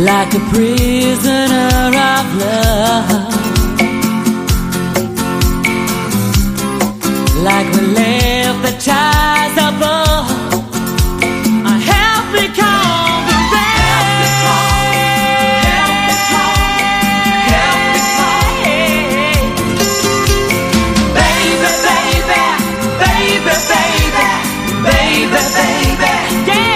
like a prisoner of love, like we left the ties above. Help me calm the rain. Help me calm. Baby, baby, baby, baby, baby, baby, yeah.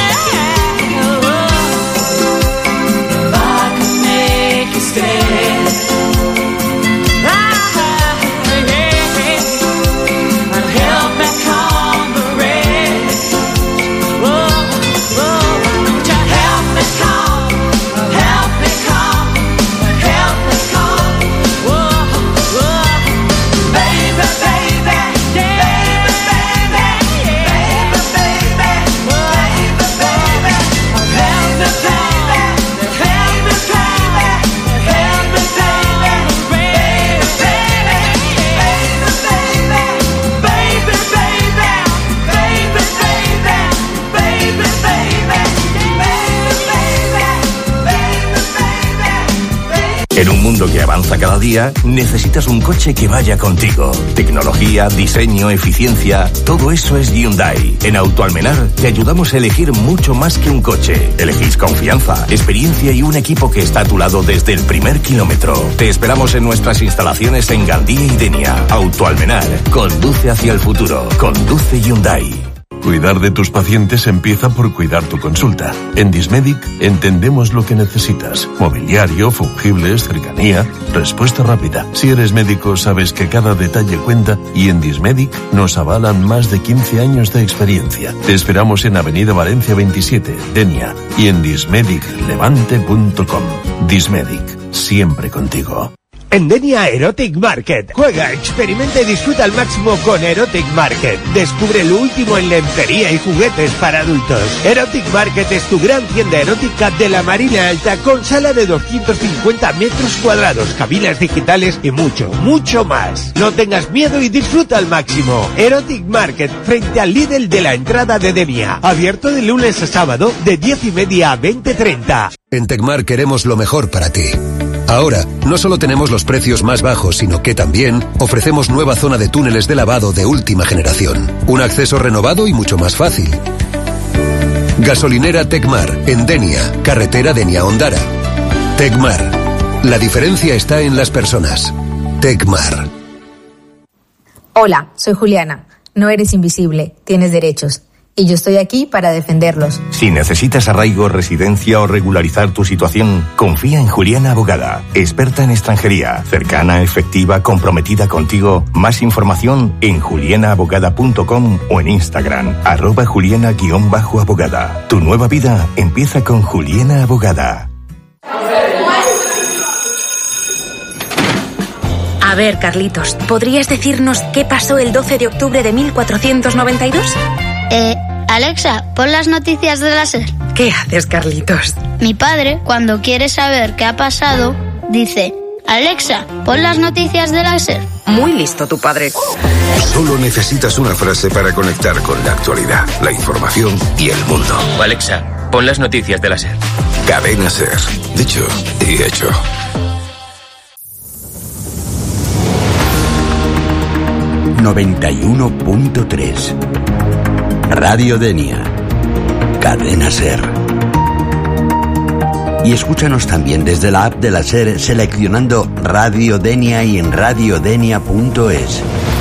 En un mundo que avanza cada día, necesitas un coche que vaya contigo. Tecnología, diseño, eficiencia, todo eso es Hyundai. En Autoalmenar te ayudamos a elegir mucho más que un coche. Elegís confianza, experiencia y un equipo que está a tu lado desde el primer kilómetro. Te esperamos en nuestras instalaciones en Gandía y Denia. Autoalmenar, conduce hacia el futuro. Conduce Hyundai. Cuidar de tus pacientes empieza por cuidar tu consulta. En Dismedic entendemos lo que necesitas. Mobiliario, fungibles, cercanía, respuesta rápida. Si eres médico sabes que cada detalle cuenta y en Dismedic nos avalan más de 15 años de experiencia. Te esperamos en Avenida Valencia 27, Denia, y en dismediclevante.com. Dismedic, siempre contigo. En Denia Erotic Market. Juega, experimenta y disfruta al máximo con Erotic Market. Descubre lo último en lencería y juguetes para adultos. Erotic Market es tu gran tienda erótica de la Marina Alta con sala de 250 metros cuadrados, cabinas digitales y mucho, mucho más. No tengas miedo y disfruta al máximo. Erotic Market, frente al Lidl de la entrada de Denia. Abierto de lunes a sábado de 10:30 a 20:30. En Tecmar queremos lo mejor para ti. Ahora, no solo tenemos los precios más bajos, sino que también ofrecemos nueva zona de túneles de lavado de última generación. Un acceso renovado y mucho más fácil. Gasolinera Tecmar, en Denia, carretera Denia-Ondara. Tecmar. La diferencia está en las personas. Tecmar. Hola, soy Juliana. No eres invisible, tienes derechos. Y yo estoy aquí para defenderlos. Si necesitas arraigo, residencia o regularizar tu situación, confía en Juliana Abogada, experta en extranjería, cercana, efectiva, comprometida contigo. Más información en julianaabogada.com o en Instagram, @Juliana_abogada. Tu nueva vida empieza con Juliana Abogada. A ver, Carlitos, ¿podrías decirnos qué pasó el 12 de octubre de 1492? Alexa, pon las noticias de la SER. ¿Qué haces, Carlitos? Mi padre, cuando quiere saber qué ha pasado, dice: Alexa, pon las noticias de la SER. Muy listo tu padre. Solo necesitas una frase para conectar con la actualidad, la información y el mundo. Alexa, pon las noticias de la SER. Cadena SER. Dicho y hecho. ...91.3... Radio Denia, Cadena SER. Y escúchanos también desde la app de la SER seleccionando Radio Denia y en radiodenia.es.